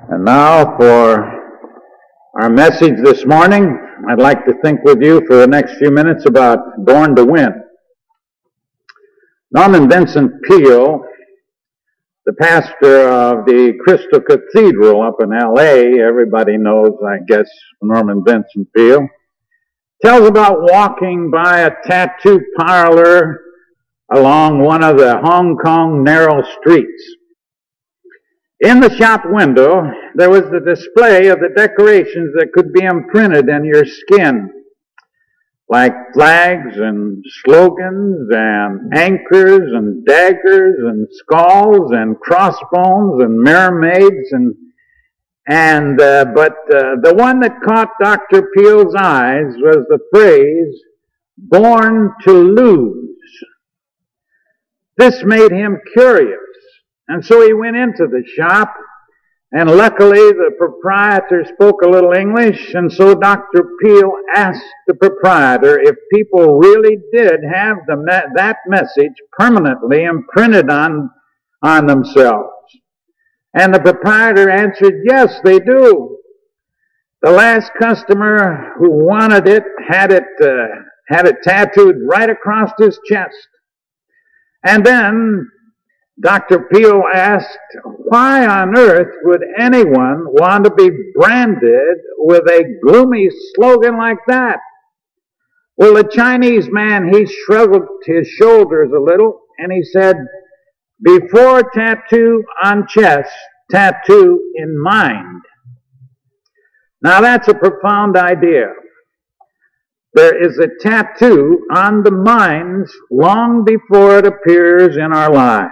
And now for our message this morning, I'd like to think with you for the next few minutes about Born to Win. Norman Vincent Peale, the pastor of the Crystal Cathedral up in L.A., everybody knows, I guess, Norman Vincent Peale, tells about walking by a tattoo parlor along one of the Hong Kong narrow streets. In the shop window, there was the display of the decorations that could be imprinted in your skin, like flags and slogans and anchors and daggers and skulls and crossbones and mermaids but the one that caught Dr. Peale's eyes was the phrase, "born to lose." This made him curious. And so he went into the shop, and luckily the proprietor spoke a little English, and so Dr. Peale asked the proprietor if people really did have that message permanently imprinted on themselves. And the proprietor answered, yes, they do. The last customer who wanted it had it tattooed right across his chest. And then Dr. Peale asked, why on earth would anyone want to be branded with a gloomy slogan like that? Well, the Chinese man, he shrugged his shoulders a little, and he said, before tattoo on chest, tattoo in mind. Now that's a profound idea. There is a tattoo on the minds long before it appears in our lives.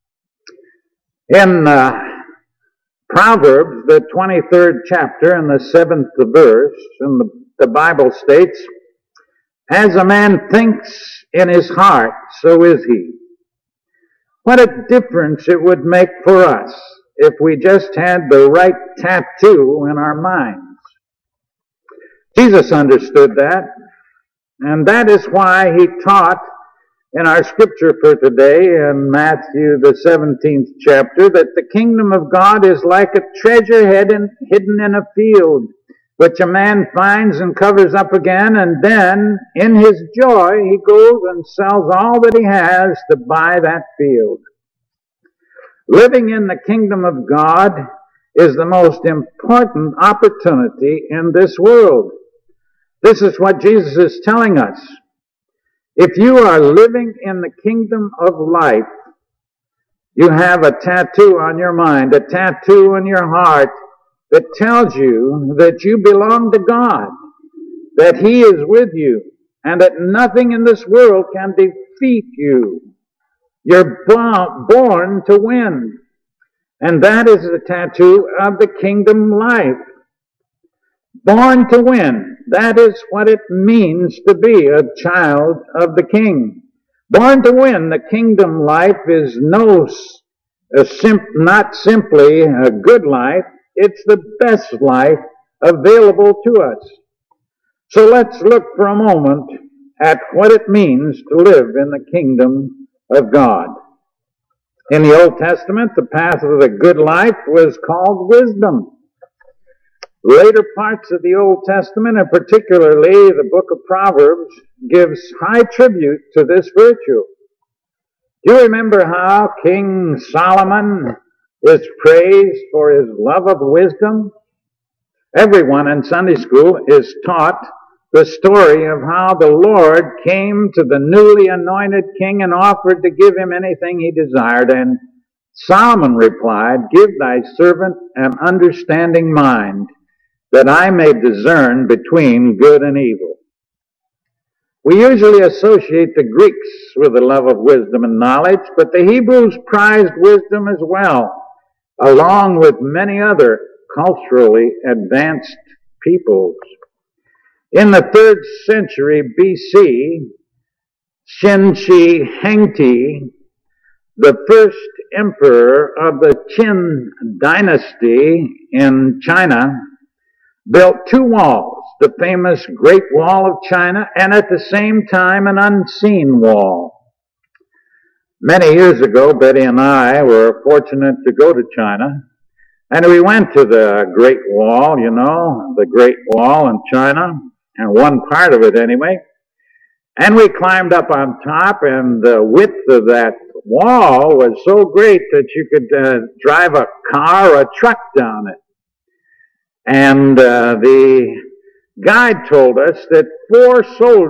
In Proverbs, the 23rd chapter and the 7th verse, and the Bible states, as a man thinks in his heart, so is he. What a difference it would make for us if we just had the right tattoo in our minds. Jesus understood that, and that is why he taught in our scripture for today in Matthew the 17th chapter that the kingdom of God is like a treasure hidden in a field, which a man finds and covers up again, and then in his joy he goes and sells all that he has to buy that field. Living in the kingdom of God is the most important opportunity in this world. This is what Jesus is telling us. If you are living in the kingdom of life, you have a tattoo on your mind, a tattoo on your heart that tells you that you belong to God, that He is with you, and that nothing in this world can defeat you. You're born to win. And that is the tattoo of the kingdom life. Born to win. That is what it means to be a child of the King. Born to win, the kingdom life is not simply a good life, it's the best life available to us. So let's look for a moment at what it means to live in the kingdom of God. In the Old Testament, the path of the good life was called wisdom. Later parts of the Old Testament, and particularly the book of Proverbs, gives high tribute to this virtue. Do you remember how King Solomon is praised for his love of wisdom? Everyone in Sunday school is taught the story of how the Lord came to the newly anointed king and offered to give him anything he desired. And Solomon replied, give thy servant an understanding mind, that I may discern between good and evil. We usually associate the Greeks with the love of wisdom and knowledge, but the Hebrews prized wisdom as well, along with many other culturally advanced peoples. In the 3rd century B.C., Shenshi Hengti, the first emperor of the Qin dynasty in China, built 2 walls, the famous Great Wall of China, and at the same time an unseen wall. Many years ago, Betty and I were fortunate to go to China, And we went to the Great Wall, you know, the Great Wall in China, and one part of it anyway. And we climbed up on top, and the width of that wall was so great that you could drive a car or a truck down it. And the guide told us that four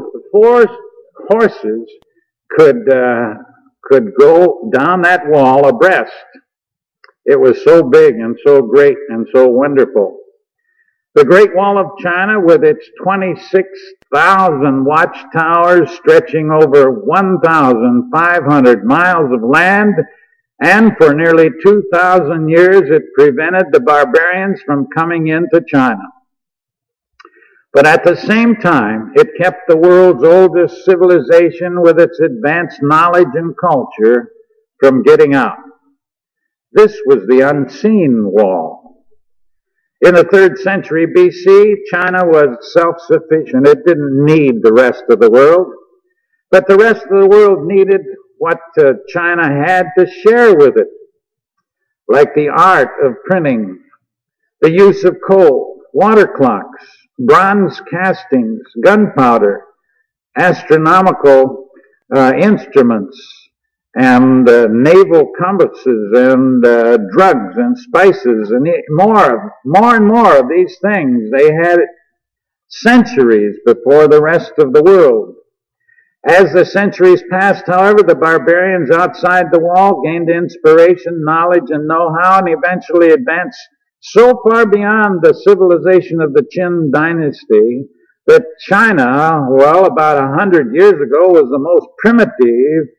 horses could go down that wall abreast. It was so big and so great and so wonderful. The Great Wall of China, with its 26,000 watchtowers stretching over 1,500 miles of land, and for nearly 2,000 years it prevented the barbarians from coming into China. But at the same time, it kept the world's oldest civilization with its advanced knowledge and culture from getting out. This was the unseen wall. In the 3rd century BC, China was self-sufficient. It didn't need the rest of the world. But the rest of the world needed what China had to share with it, like the art of printing, the use of coal, water clocks, bronze castings, gunpowder, astronomical instruments, and naval compasses, and drugs and spices, and more and more of these things. They had centuries before the rest of the world. As the centuries passed, however, the barbarians outside the wall gained inspiration, knowledge, and know-how, and eventually advanced so far beyond the civilization of the Qin dynasty that China, well, about 100 years ago, was the most primitive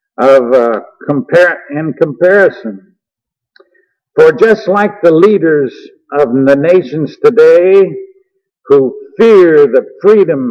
in comparison. For just like the leaders of the nations today who fear the freedom,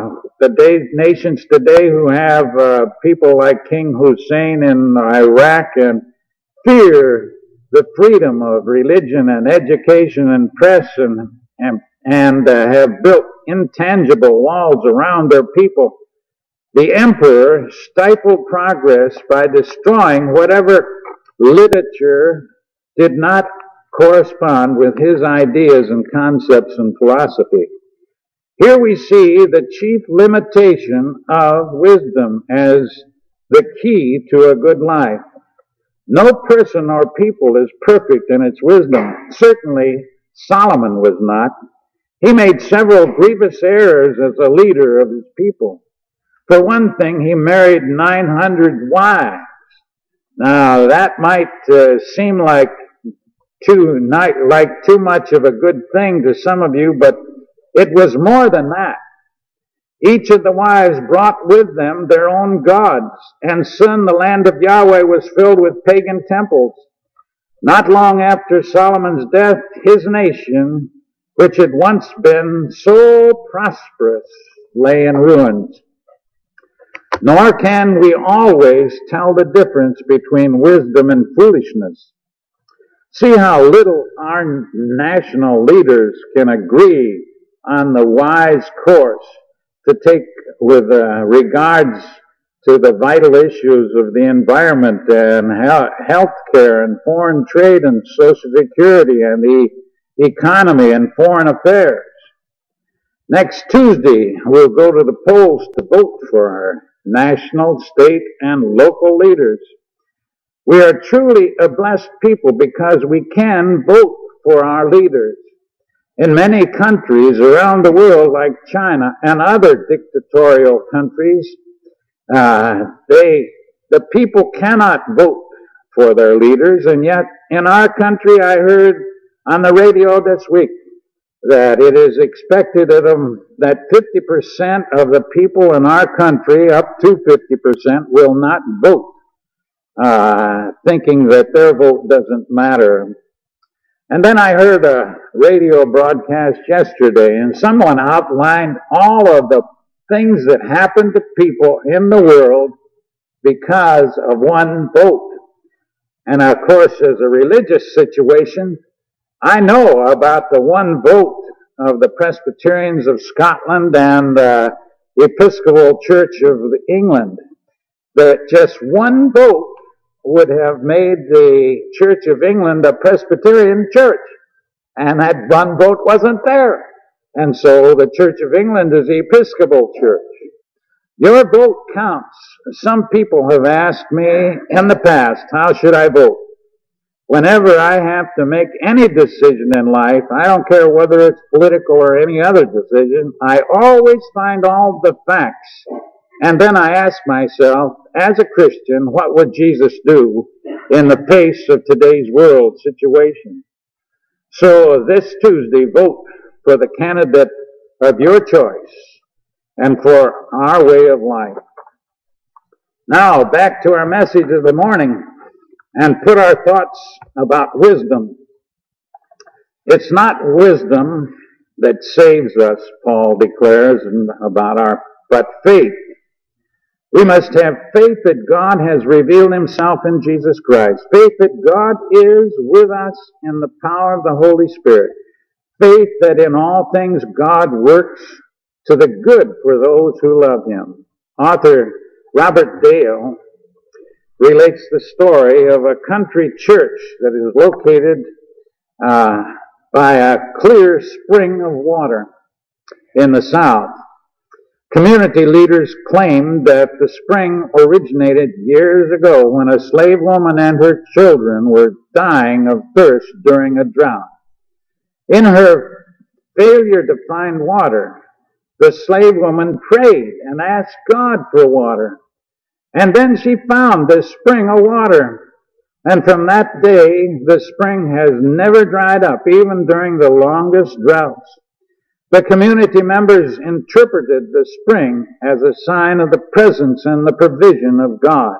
nations today who have people like King Hussein in Iraq and fear the freedom of religion and education and press and have built intangible walls around their people, the emperor stifled progress by destroying whatever literature did not correspond with his ideas and concepts and philosophy. Here we see the chief limitation of wisdom as the key to a good life. No person or people is perfect in its wisdom. Certainly Solomon was not. He made several grievous errors as a leader of his people. For one thing, he married 900 wives. Now, that might seem like too much of a good thing to some of you, but it was more than that. Each of the wives brought with them their own gods, and soon the land of Yahweh was filled with pagan temples. Not long after Solomon's death, his nation, which had once been so prosperous, lay in ruins. Nor can we always tell the difference between wisdom and foolishness. See how little our national leaders can agree on the wise course to take with regards to the vital issues of the environment and health care and foreign trade and social security and the economy and foreign affairs. Next Tuesday, we'll go to the polls to vote for our national, state, and local leaders. We are truly a blessed people because we can vote for our leaders. In many countries around the world, like China and other dictatorial countries, the people cannot vote for their leaders, and yet in our country, I heard on the radio this week that it is expected of them that 50% of the people in our country, up to 50%, will not vote, thinking that their vote doesn't matter. And then I heard a radio broadcast yesterday, and someone outlined all of the things that happen to people in the world because of one vote. And of course, as a religious situation, I know about the one vote of the Presbyterians of Scotland and the Episcopal Church of England, that just one vote would have made the Church of England a Presbyterian church, and that one vote wasn't there. And so the Church of England is the Episcopal Church. Your vote counts. Some people have asked me in the past, how should I vote? Whenever I have to make any decision in life, I don't care whether it's political or any other decision, I always find all the facts. And then I ask myself, as a Christian, what would Jesus do in the pace of today's world situation? So this Tuesday, vote for the candidate of your choice and for our way of life. Now, back to our message of the morning, and put our thoughts about wisdom. It's not wisdom that saves us, Paul declares but faith. We must have faith that God has revealed himself in Jesus Christ. Faith that God is with us in the power of the Holy Spirit. Faith that in all things God works to the good for those who love him. Author Robert Dale relates the story of a country church that is located by a clear spring of water in the south. Community leaders claimed that the spring originated years ago when a slave woman and her children were dying of thirst during a drought. In her failure to find water, the slave woman prayed and asked God for water. And then she found this spring of water. And from that day, the spring has never dried up, even during the longest droughts. The community members interpreted the spring as a sign of the presence and the provision of God.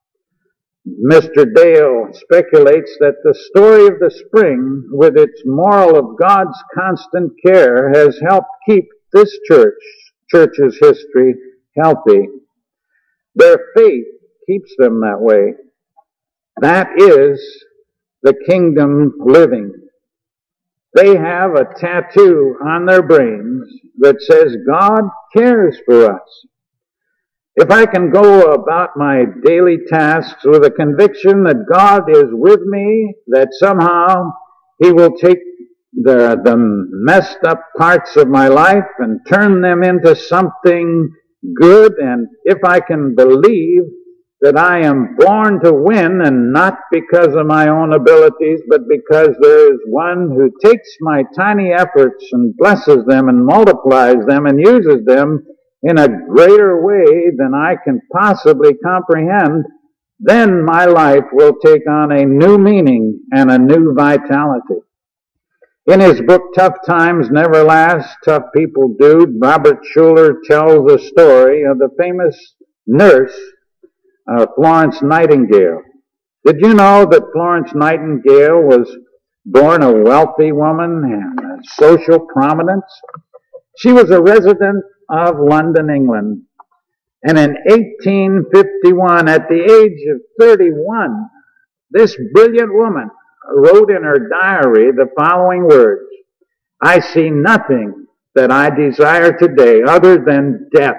Mr. Dale speculates that the story of the spring, with its moral of God's constant care, has helped keep this church's history healthy. Their faith keeps them that way. That is the kingdom living. They have a tattoo on their brains that says God cares for us. If I can go about my daily tasks with a conviction that God is with me, that somehow he will take the messed up parts of my life and turn them into something good, and if I can believe that I am born to win, and not because of my own abilities, but because there is one who takes my tiny efforts and blesses them and multiplies them and uses them in a greater way than I can possibly comprehend, then my life will take on a new meaning and a new vitality. In his book, Tough Times Never Last, Tough People Do, Robert Schuller tells the story of the famous nurse, Florence Nightingale. Did you know that Florence Nightingale was born a wealthy woman and a social prominence? She was a resident of London, England. And in 1851, at the age of 31, this brilliant woman wrote in her diary the following words: "I see nothing that I desire today other than death."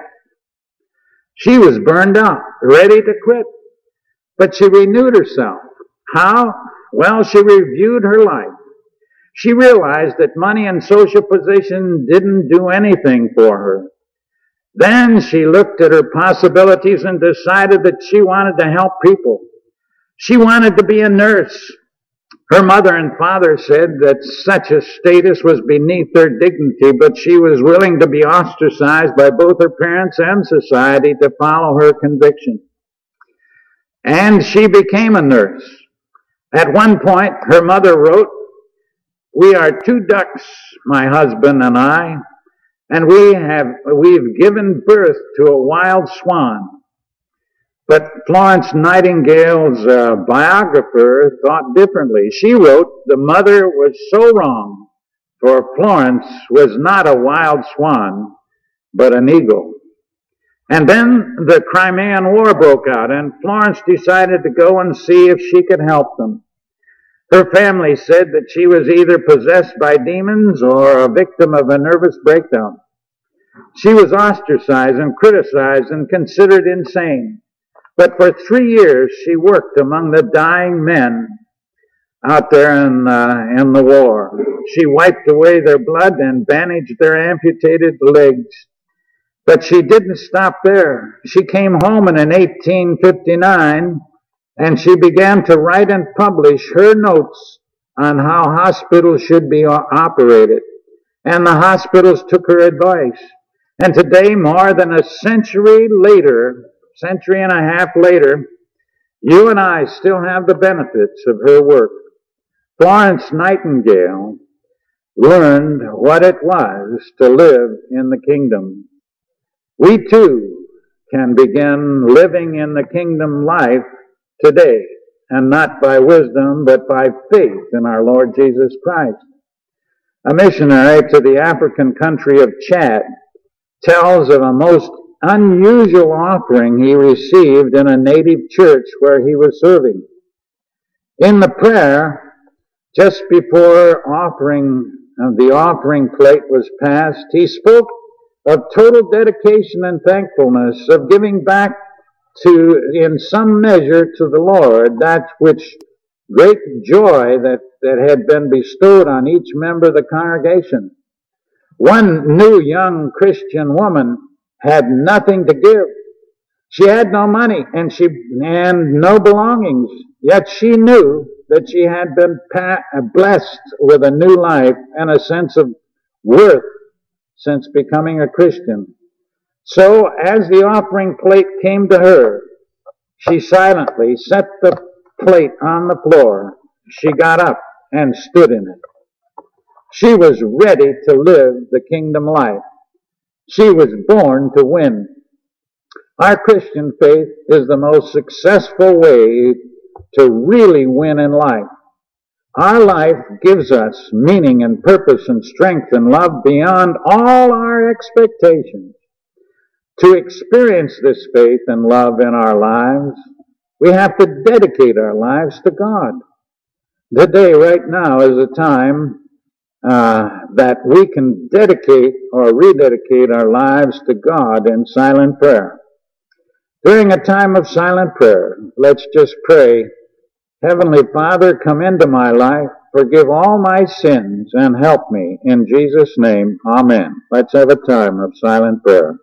She was burned out, ready to quit, but she renewed herself. How? Well, she reviewed her life. She realized that money and social position didn't do anything for her. Then she looked at her possibilities and decided that she wanted to help people. She wanted to be a nurse. Her mother and father said that such a status was beneath their dignity, but she was willing to be ostracized by both her parents and society to follow her conviction. And she became a nurse. At one point, her mother wrote, "We are two ducks, my husband and I, and we've given birth to a wild swan." But Florence Nightingale's biographer thought differently. She wrote, "The mother was so wrong, for Florence was not a wild swan, but an eagle." And then the Crimean War broke out, and Florence decided to go and see if she could help them. Her family said that she was either possessed by demons or a victim of a nervous breakdown. She was ostracized and criticized and considered insane. But for 3 years she worked among the dying men out there in the war. She wiped away their blood and bandaged their amputated legs. But she didn't stop there. She came home in 1859 and she began to write and publish her notes on how hospitals should be operated. And the hospitals took her advice. And today, more than a century and a half later, you and I still have the benefits of her work. Florence Nightingale learned what it was to live in the kingdom. We too can begin living in the kingdom life today, and not by wisdom, but by faith in our Lord Jesus Christ. A missionary to the African country of Chad tells of a most unusual offering he received in a native church where he was serving. In the prayer, just before the offering plate was passed, he spoke of total dedication and thankfulness, of giving back in some measure to the Lord that which great joy that had been bestowed on each member of the congregation. One new young Christian woman had nothing to give. She had no money and no belongings, yet she knew that she had been blessed with a new life and a sense of worth since becoming a Christian. So, as the offering plate came to her, she silently set the plate on the floor. She got up and stood in it. She was ready to live the kingdom life. She was born to win. Our Christian faith is the most successful way to really win in life. Our life gives us meaning and purpose and strength and love beyond all our expectations. To experience this faith and love in our lives, we have to dedicate our lives to God. Today, right now, is a time that we can dedicate or rededicate our lives to God in silent prayer. During a time of silent prayer, let's just pray, Heavenly Father, come into my life, forgive all my sins, and help me. In Jesus' name, amen. Let's have a time of silent prayer.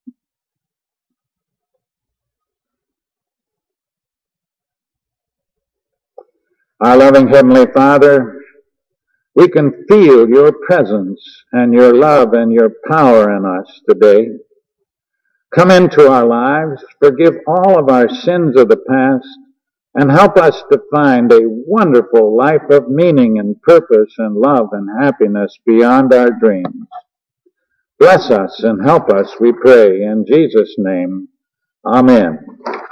Our loving Heavenly Father, we can feel your presence and your love and your power in us today. Come into our lives, forgive all of our sins of the past, and help us to find a wonderful life of meaning and purpose and love and happiness beyond our dreams. Bless us and help us, we pray, in Jesus' name. Amen.